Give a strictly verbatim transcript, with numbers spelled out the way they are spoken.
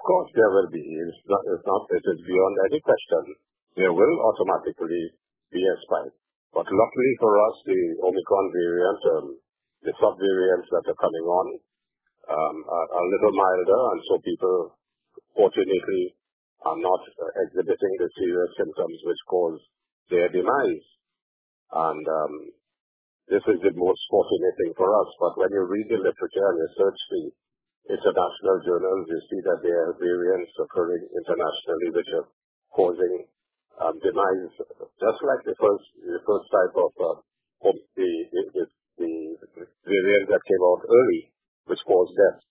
course, there will be. It's not, it's not, it is beyond any question. There will automatically be a spike. But luckily for us, the Omicron variant, um, the subvariants that are coming on, um, are, are a little milder, and so people, fortunately, are not uh, exhibiting the serious symptoms which cause their demise. And um, this is the most fortunate thing for us. But when you read the literature and you search the international journals, you see that there are variants occurring internationally which are causing um, demise, just like the first the first type of uh, the, the, the, the variant that came out early, which caused death.